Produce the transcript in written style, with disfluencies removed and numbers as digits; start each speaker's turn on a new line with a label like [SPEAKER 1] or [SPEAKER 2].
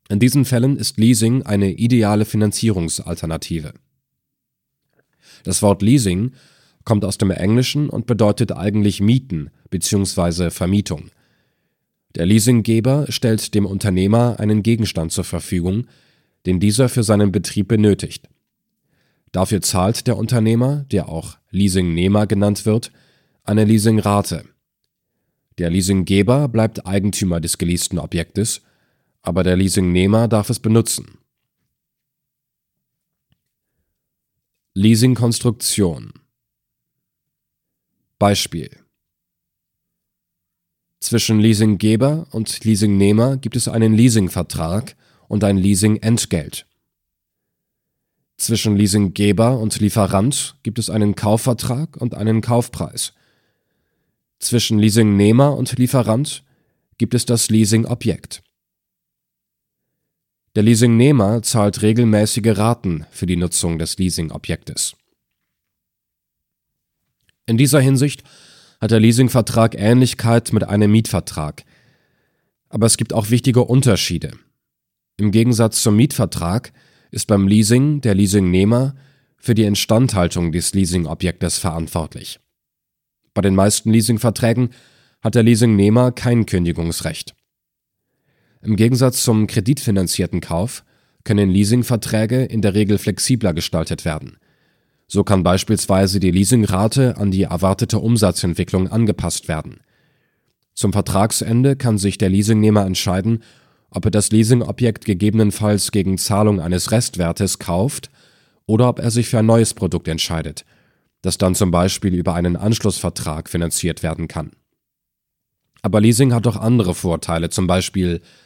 [SPEAKER 1] In diesen Fällen ist Leasing eine ideale Finanzierungsalternative. Das Wort Leasing kommt aus dem Englischen und bedeutet eigentlich Mieten bzw. Vermietung. Der Leasinggeber stellt dem Unternehmer einen Gegenstand zur Verfügung, den dieser für seinen Betrieb benötigt. Dafür zahlt der Unternehmer, der auch Leasingnehmer genannt wird, eine Leasingrate. Der Leasinggeber bleibt Eigentümer des geleasten Objektes, aber der Leasingnehmer darf es benutzen. Leasingkonstruktion. Beispiel: Zwischen Leasinggeber und Leasingnehmer gibt es einen Leasingvertrag und ein Leasingentgelt. Zwischen Leasinggeber und Lieferant gibt es einen Kaufvertrag und einen Kaufpreis. Zwischen Leasingnehmer und Lieferant gibt es das Leasingobjekt. Der Leasingnehmer zahlt regelmäßige Raten für die Nutzung des Leasingobjektes. In dieser Hinsicht hat der Leasingvertrag Ähnlichkeit mit einem Mietvertrag. Aber es gibt auch wichtige Unterschiede. Im Gegensatz zum Mietvertrag ist beim Leasing der Leasingnehmer für die Instandhaltung des Leasingobjektes verantwortlich. Bei den meisten Leasingverträgen hat der Leasingnehmer kein Kündigungsrecht. Im Gegensatz zum kreditfinanzierten Kauf können Leasingverträge in der Regel flexibler gestaltet werden. So kann beispielsweise die Leasingrate an die erwartete Umsatzentwicklung angepasst werden. Zum Vertragsende kann sich der Leasingnehmer entscheiden, ob er das Leasingobjekt gegebenenfalls gegen Zahlung eines Restwertes kauft oder ob er sich für ein neues Produkt entscheidet, das dann zum Beispiel über einen Anschlussvertrag finanziert werden kann. Aber Leasing hat auch andere Vorteile, zum Beispiel